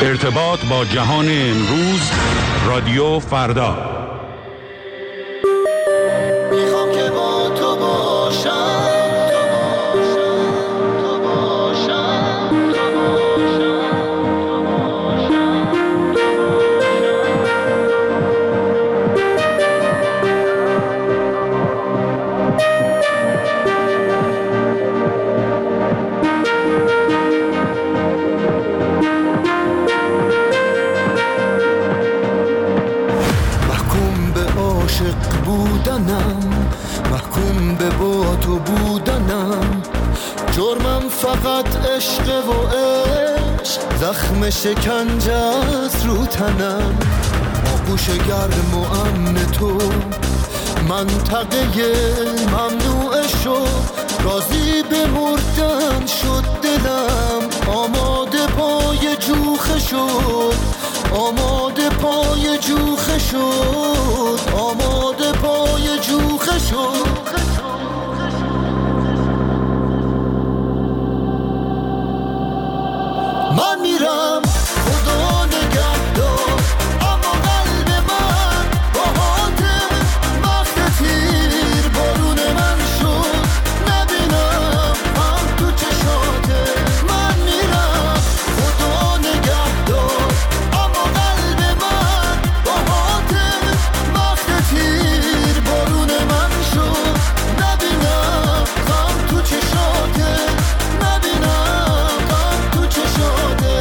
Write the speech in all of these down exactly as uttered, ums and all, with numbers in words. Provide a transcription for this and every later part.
ارتباط با جهان امروز، رادیو فردا. میخوام که با تو باشم، محکوم به با تو بودنم. جرمم فقط عشق و عشق، زخم شکنجه است رو تنم. آغوش گرم و امن تو منطقه ممنوع شد. راضی به مردن شد دلم، آماده پای جوخه شد، آماده پای جوخه شد، آماده پای جوخه شد. من میرم خدا نگهدار، اما قلب من با حاتم وقت تیر بارون من شد. نبینم هم تو چشاته. من میرم خدا نگهدار، اما قلب من با حاتم وقت تیر بارون من شد. نبینم هم تو چشاته، نبینم هم تو چشاته.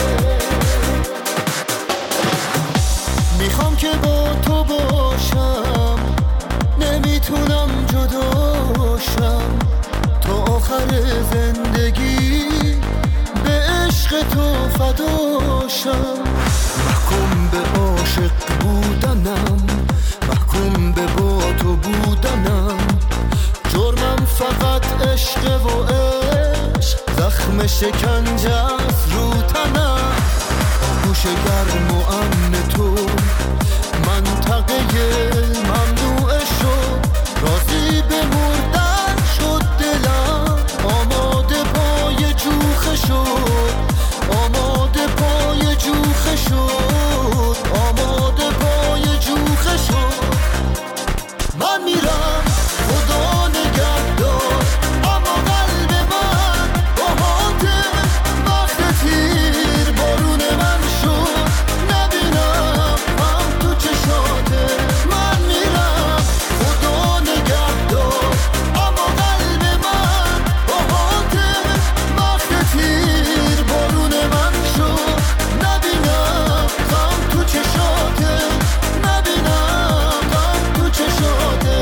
میخوام که با تو باشم، نمیتونم جداشم. تا آخر زندگی به عشق تو فداشم. محکوم به عاشق بودنم، محکوم به با تو بودنم. جرمم فقط عشق و عشق، زخم شکنجه است رو تنم. آغوش گرم و امن تو منطقه ممنوع شد. راضی به مردن شد دلم، آماده پای جوخه شد، آماده پای جوخه شد، آماده پای جوخه شد. من میرم خدا نگهدار، اما قلب من با حاتم وقت تیر بارون من شد. نبینم هم تو چشاته. من میرم خدا نگهدار، اما قلب من با حاتم وقت تیر بارون من شد. نبینم هم تو چشاته، نبینم هم تو چشاته.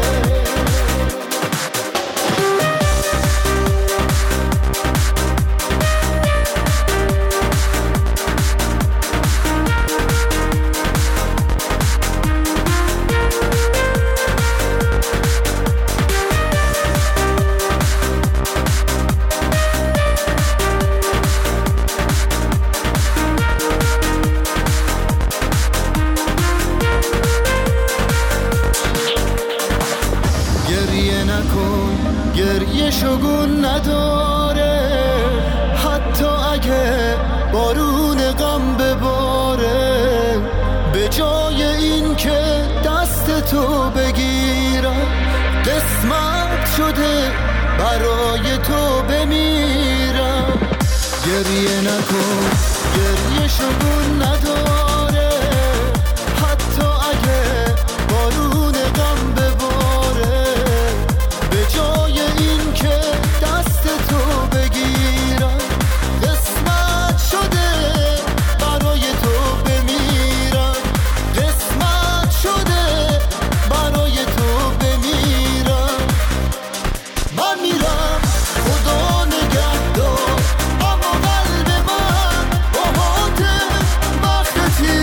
گریه نکن، گریه شگون نداره. حتی اگه بارون غم بباره، به جای این که دست تو بگیرم، قسمت شده برای تو بمیرم. گریه نکن، گریه شگون نداره. حتی اگه بارون غم بباره، به جای این که دست تو بگیرم، قسمت شده برای تو بمیرم. قسمت شده برای تو بمیرم. من میرم خدا نگهدار، اما قلب من با حاتم وقت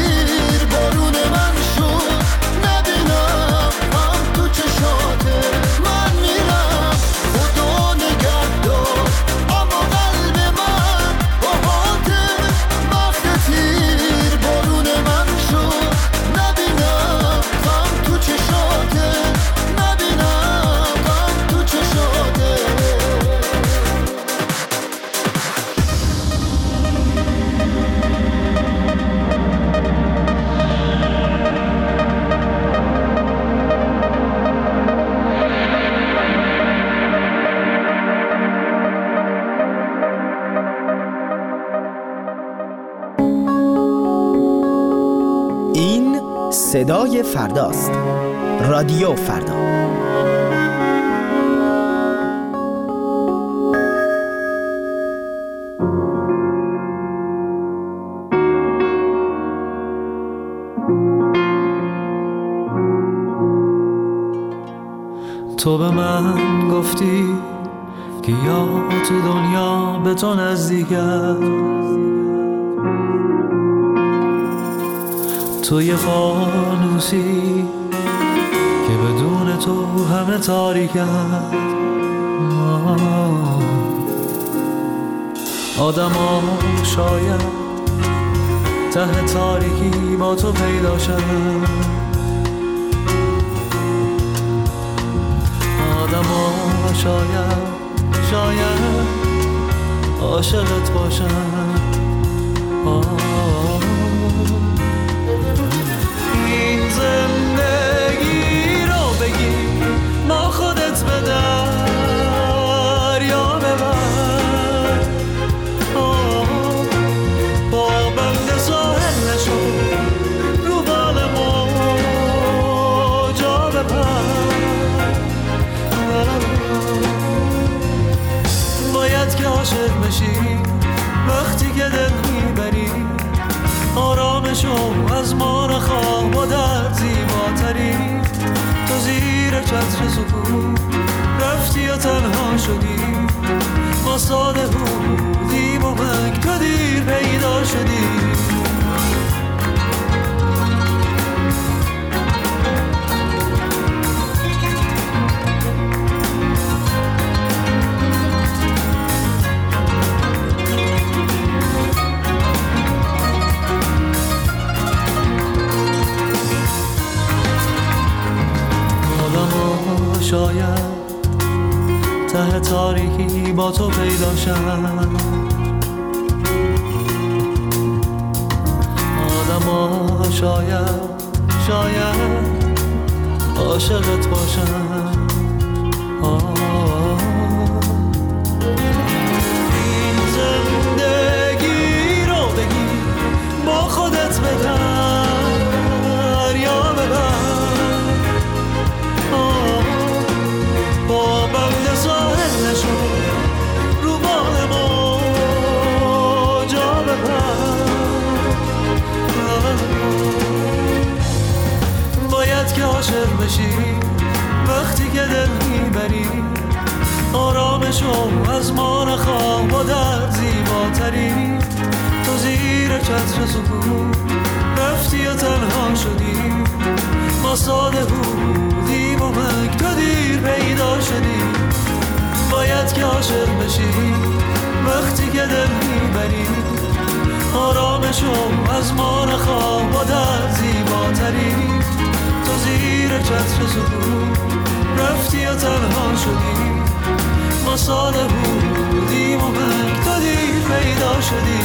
صدای فرداست. رادیو فردا. تو به من گفتی که یا تو دنیا به تو نزدیکم، تو یه فانوسی که بدون تو همه تاریکم. آدم ها شاید ته تاریکی با تو پیدا شدن، آدم ها شاید شاید عاشقت باشن. این زندگی رو بگی ما خودت به دریا ببر، با بند ساحل نشو رو بال موجا بپر. باید که عاشق بشی وقتی که دل میبری، آرامشو از ما نخواه با در زیباتری. تو زیر چتر سکون رفتی و تنها شدی، ما ساده بودیم و مک تو دیر پیدا شدی. شاید ته تاریکی با تو پیدا شن، آدم ها شاید شاید عاشقت باشن. این زندگی رو بگی با خودت به دریا ببر، با بند ساحل نشو رو بال موجا بپر. باید که عاشق بشی وقتی که دل میبری، آرامشو از ما نخواه با در زیباتری. تو زیر چتر سکون رفتی و تنها شدی، ما ساده بودیم و مک تو دیر پیدا شدی. باید که عاشق بشی وقتی که دل میبری، آرامشو از ما نخواه با در زیباتری. تو زیر چتر سکون رفتی و تنها شدی، ما ساده بودیم و مک تو دیر پیدا شدی.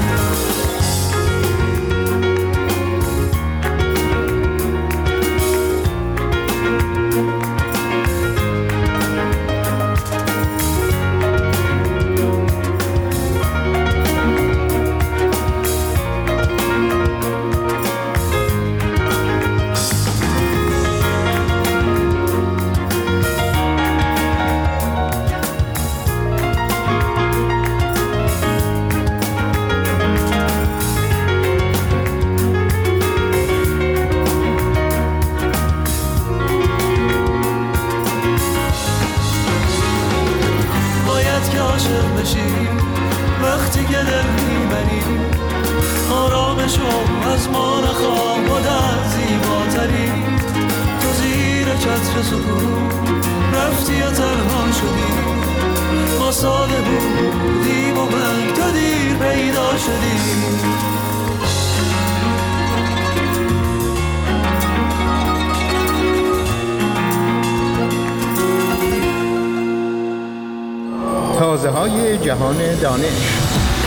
وقتی که دل میبری، آرامشو از ما نخواه با در زیباتری. تو زیر چتر سکون رفتی و تنها شدی، ما ساده بودیم و مک تو دیر پیدا شدی. تازه های جهان دانش.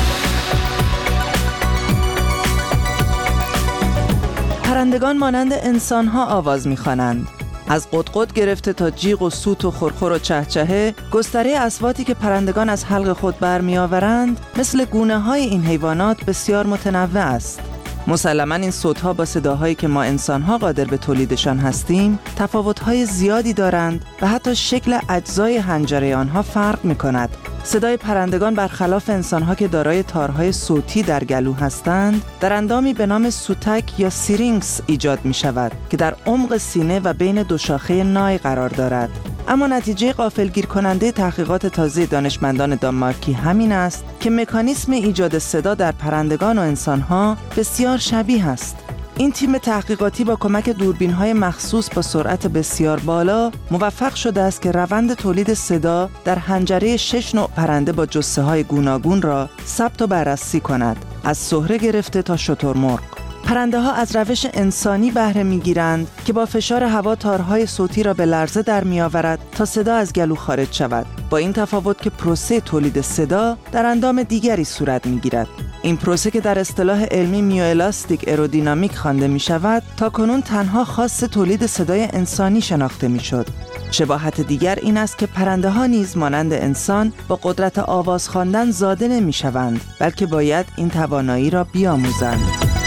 پرندگان مانند انسان‌ها آواز می‌خوانند. از قطقط گرفته تا جیغ و سوت و خرخر و چهچهه، گستره اصواتی که پرندگان از حلق خود برمی‌آورند مثل گونه‌های این حیوانات بسیار متنوع است. مسلماً این صوت‌ها با صداهایی که ما انسان‌ها قادر به تولیدشان هستیم تفاوت‌های زیادی دارند و حتی شکل اجزای حنجره آنها فرق می‌کند. صدای پرندگان برخلاف انسان‌ها که دارای تارهای صوتی در گلو هستند، در اندامی به نام سوتک یا سیرینکس ایجاد می‌شود که در عمق سینه و بین دو شاخه نای قرار دارد. اما نتیجه غافلگیر کننده تحقیقات تازه دانشمندان دانمارکی همین است که مکانیسم ایجاد صدا در پرندگان و انسان‌ها بسیار شبیه است. این تیم تحقیقاتی با کمک دوربین‌های مخصوص با سرعت بسیار بالا موفق شده است که روند تولید صدا در حنجره شش نوع پرنده با جثه‌های گوناگون را ثبت و بررسی کند، از سهره گرفته تا شترمرغ. پرنده ها از روش انسانی بهره می‌گیرند که با فشار هوا تارهای صوتی را به لرزه در می‌آورد تا صدا از گلو خارج شود. با این تفاوت که پروسه تولید صدا در اندام دیگری صورت می‌گیرد. این پروسه که در اصطلاح علمی میوئلاستیک ایرودینامیک خوانده می‌شود، تا کنون تنها خاص تولید صدای انسانی شناخته می‌شد. شباهت دیگر این است که پرنده ها نیز مانند انسان با قدرت آواز خواندن زاده نمی‌شوند، بلکه باید این توانایی را بیاموزند.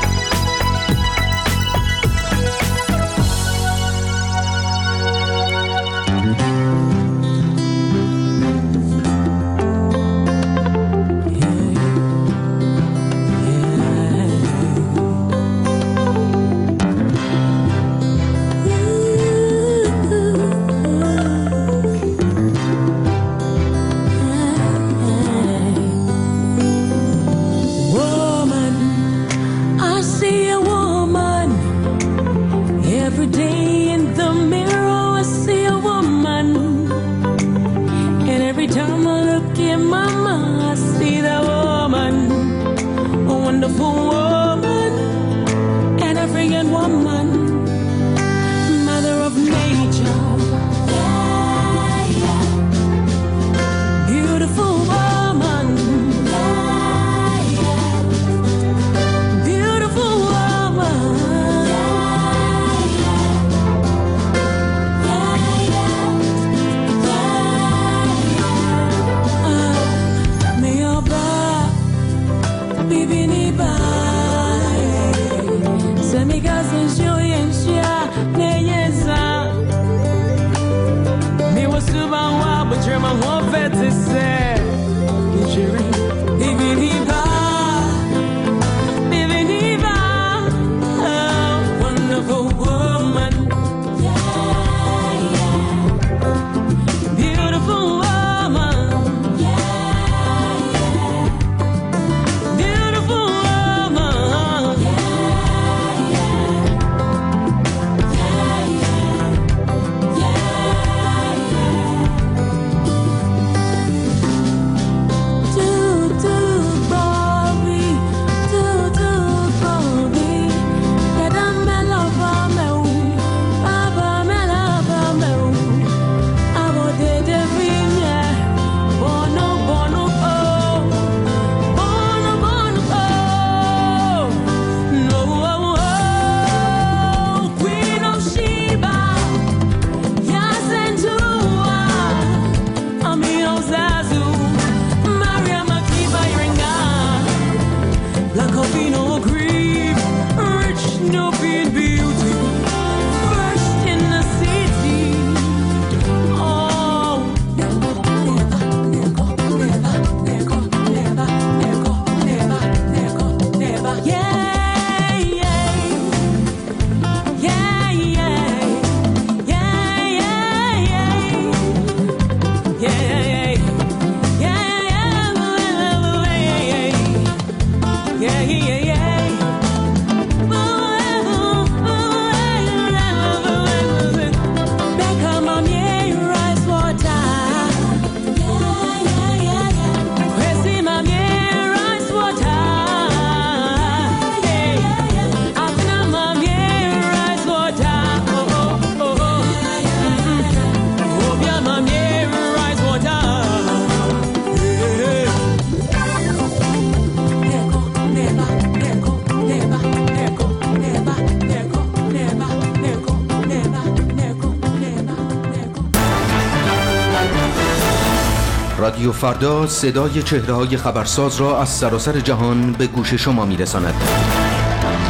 رادیو فردا صدای چهره‌های خبرساز را از سراسر جهان به گوش شما می‌رساند.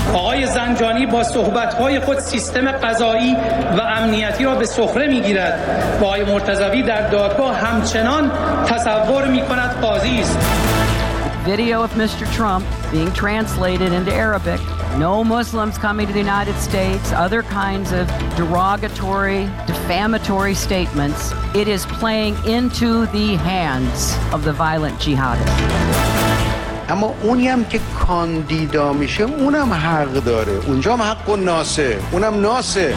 آقای زنجانی با صحبت‌های خود سیستم قضایی و امنیتی را به سخره می‌گیرد و آقای مرتضوی در دادگاه همچنان تصور می‌کند قاضی است. Video of Mister Trump being translated into Arabic. No Muslims coming to the United States, other kinds of derogatory, defamatory statements. It is playing into the hands of the violent jihadists. اما اونی هم که کاندیدا میشه اونم حق داره، اونجا هم حق و ناسه، اونم ناسه.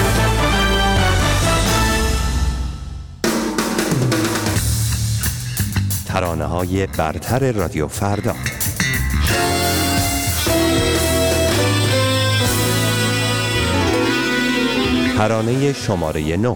ترانه‌های برتر رادیو فردا. ترانه شماره نه.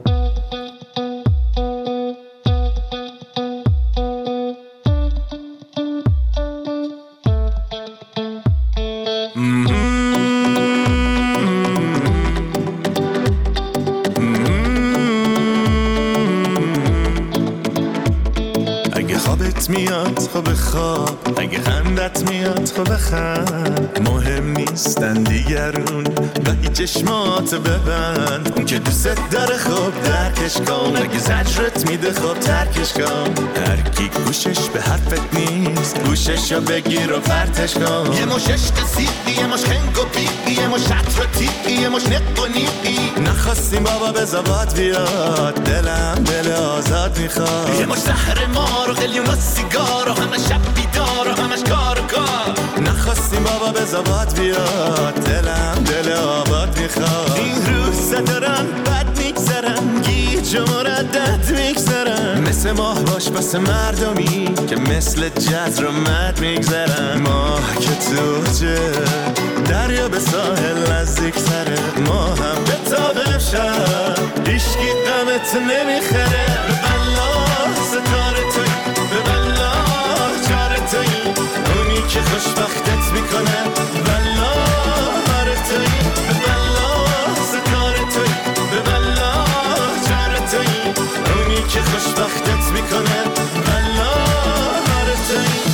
میاد خب خواب، اگه خندت میاد خب بخند، مهم نیستن دیگرون گاهی چشمات ببند، اون که دوست داره خب درکش کن، اگه زجرت میده خب ترکش کن، هر کی گوشش به حرفت نیست گوششو بگیر و پرتش کن. یه مش عشق سیقی، یه مش خنگ و پیقی، یه مش شطر و تیقی، یه مش نق و نیقی، نخواستیم بابا به زبات بیاد، دلم دل آزاد میخواد، یه مش زهر مار و قلیون و سیگار و همه شب بیدار و همش کار و کار، نخواستیم بابا به زبات بیاد، دلم دل آباد میخواد. این روزا دارن بد میگذرن، گیج و مردد میگذرن، مثل ماه باش بس مردمی که مثل جزر و مد میگذرن، ماه که توجه دریا به ساحل نزدیک تره، ما هم به تابه شد ایشکی قمت نمیخره، به بلا ستاره توی، به بلا جاره توی، اونی که خوشبختت میکنه، بلا هاره توی، به بلا ستاره توی، به بلا جاره توی، اونی که خوشبختت میکنه، بلا هاره توی.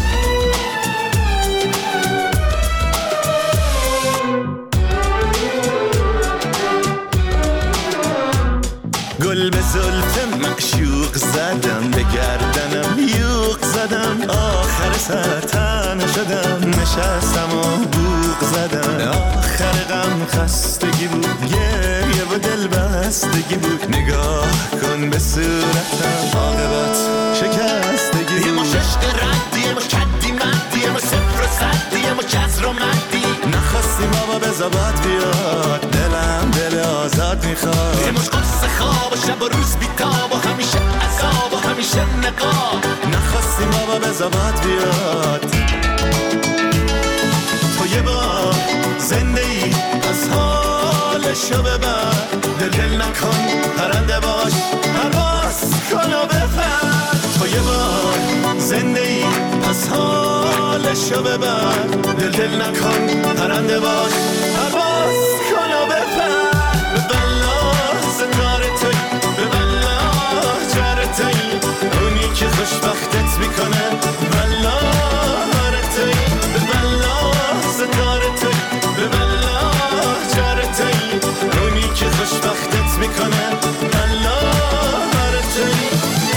گل به زلف معشوق زدم، به گردنم یوق زدم، آخر سر تنها شدم، نشستم و بوق زدم، آخر غم خستگی بود، گریه و دل بستگی بود، نگاه کن به صورتم عاقبت شکستگی بود، یه مش عشق ردی، یه مش کدی مدی، یه مش صفر و صدی، یه مش جزر و مدی، نخواستیم بابا به زبات بیاد، دلم دل آزاد میخواد، یه مش قصه خواب و شب و روز بیتاب و همیشه عذاب و همیشه نقاب، نخواستیم بابا به زبات بیاد، تو یه بار زنده ای از حالشو ببر، دل دل نکن پرنده باش پرواز کن و بپر، تو یه بار زنده ای از حالشو ببر، دل دل نکن پرنده باش پرواز کن و بپر، به بلا ستاره توی، به بلا جاره توی، اونی که خوشبختت میکنه، بلا هاره توی، به بلا ستاره توی، به بلا جاره توی، اونی که خوشبختت میکنه، بلا هاره توی.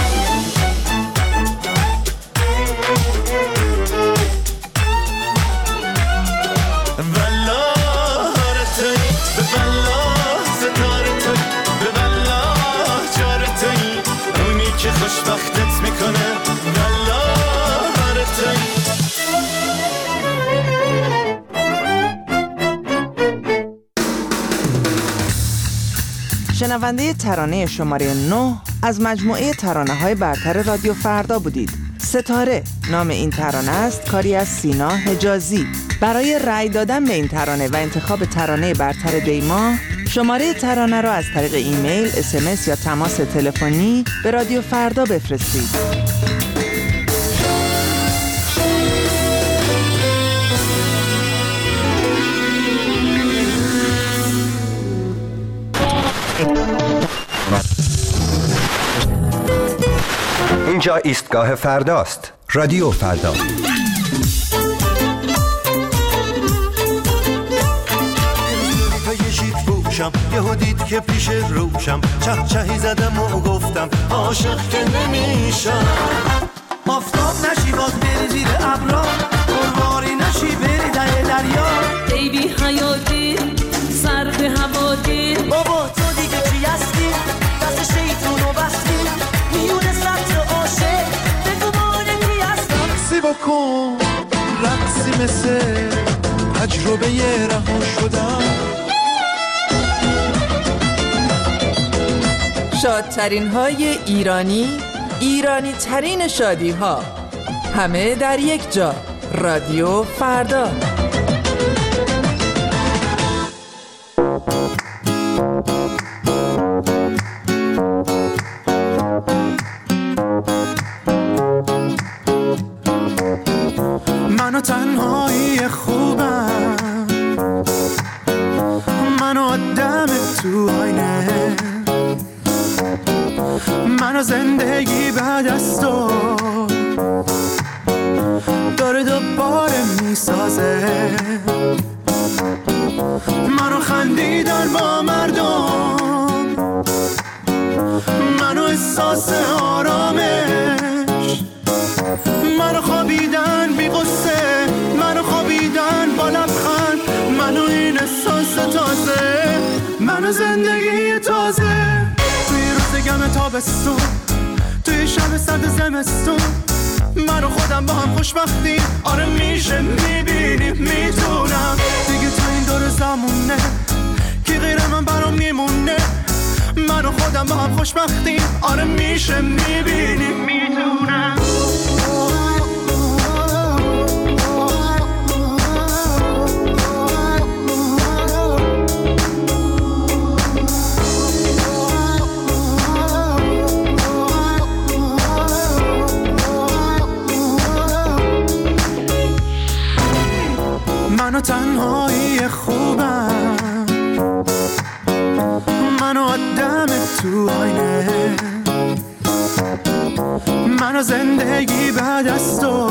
خوشبختت میکنه، بلا هاره توی. شنونده ترانه شماره نه از مجموعه ترانه‌های برتر رادیو فردا بودید. ستاره نام این ترانه است، کاری از سینا حجازی. برای رأی دادن به این ترانه و انتخاب ترانه برتر دیما، شماره ترانه را از طریق ایمیل، اس ام اس یا تماس تلفنی به رادیو فردا بفرستید. اینجا ایستگاه فرداست. رادیو فردا. گوشم، یهو دید که پیش روشم، چه چهی زدم و گفتم عاشق که نمیشم. آفتاب نشی باز بری زیر ابرا، قربانی نشی بری در دریا. ای بی حیاتی سر به هوا گیر، بابا تو دیگه چی هستی؟ دست شیطونو بستی میونه سطر عاشق، بگو مانه کی هستم. رقصی بکن رقصی مثل تجربه رها شدن. شادترین های ایرانی، ایرانی ترین شادی ها، همه در یک جا. رادیو فردا. منو تنهایی خوبم، منو آدم تو آینه، منو زندگی بعد از تو داره دوباره میسازه. منو خندیدن با مردم، منو احساس آرامش، منو خوابیدن بی قصه، منو خوابیدن با لبخند، منو این احساس تازه، منو زندگی تازه. توی روز گم تابستون، توی شب سرد زمستون، منو خودم با هم خوشبختیم. آره میشه میبینی میتونم دیگه تو این دور زمونه کی غیر من برام میمونه. منو خودم با هم خوشبختیم. آره میشه میبینی میتونم. منو تنهایی خوبم، منو آدم تو آینه، منو زندگی بعد از تو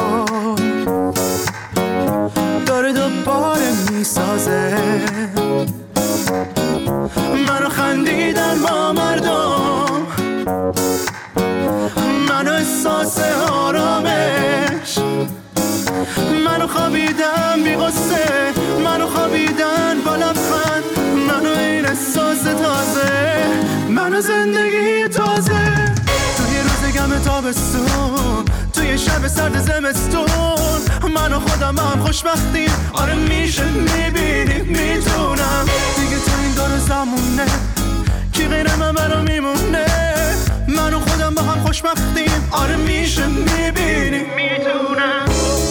داره دوباره میسازه. منو خندیدن با مردم، منو احساس آرامش، منو خوابیدم بی غصه، منو خوابیدن با لبخند، منو این احساس تازه، منو زندگی تازه. توی روز گم تابستون، توی شب سرد زمستون، منو خودم هم خوشبختیم. آره میشه میبینی میتونم دیگه تو این دور زمونه کی غیر من برام میمونه. منو خودم با هم خوشبختیم. آره میشه میبینی میتونم.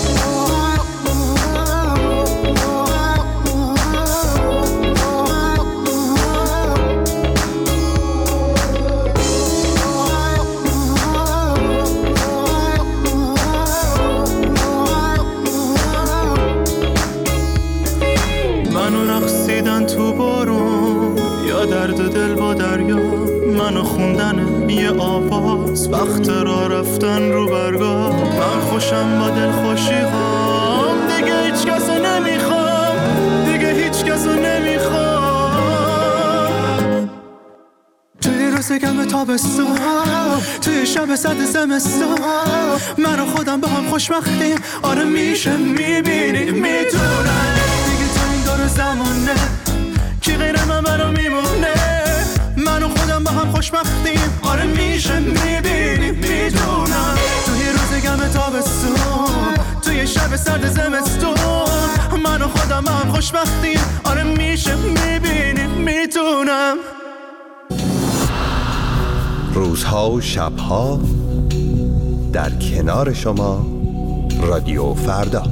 تو بارون یا درد دل با دریا، منو خوندن یه آواز وقت را رفتن رو برگاه. من خوشم با دل خوشی هام، دیگه هیچ کسو نمیخوام، دیگه هیچ کسو نمیخوام. توی روز گم تابستون، توی شب سرد زمستون، منو خودم با هم خوشبختیم. آره میشه میبینی میتونم دیگه تو این دور زمونه کی غیر من برام میمونه. منو خودم با هم خوشبختیم. آره میشه میبینی میدونم توی روز گم تابستون، توی شب سرد زمستون، منو خودم با هم خوشبختیم. آره میشه میبینی میدونم. روزها و شبها در کنار شما. رادیو فردا.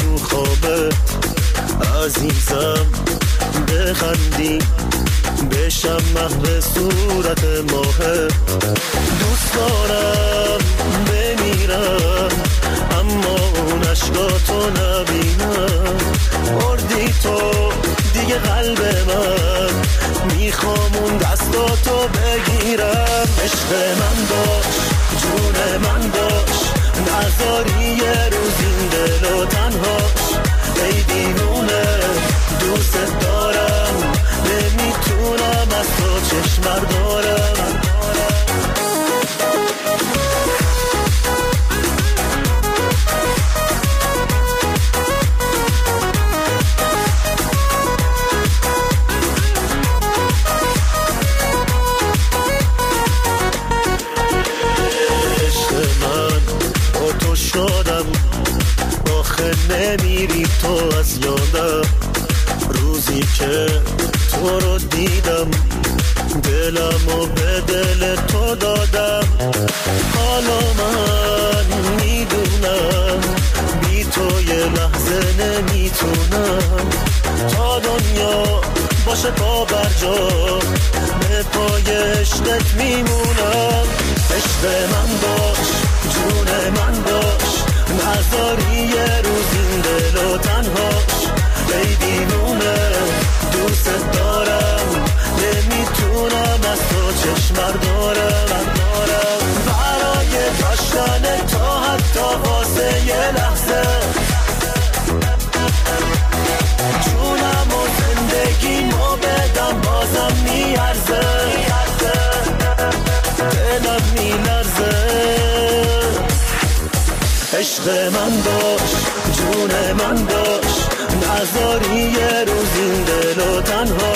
عزیزم بخندی، چشم محو صورت ماهه. دوست دارم بمیرم اما اون عشقاتو نبینم. بردی تو دیگه قلب من، میخوام اون دستاتو بگیرم. عشق من باش، جون من باش، نذاری یه روز این دل و تنهاش. ای دیوونه دوست دارم، نمیتونم از تو چشم بردارم. شدم آخه نمیری تو از یادم. روزی که تو رو دیدم دلمو به دل تو دادم. حالا من میدونم بی تو یه لحظه نمیتونم. تا دنیا باشه پا بر جا به پای عشقت میمونم. عشق من باش، جون من باش، نذاری یه روز این دل و تنهاش. ای دیوونه دوست دارم، نمیتونم از تو چشم بردارم. برای داشتن تا حتی واسه یه لحظه جونم و زندگیمو بدم بازم میارزه. دلم میلرزه. عشق من باش، جون من باش، نذاری یه روز این دل و تنها.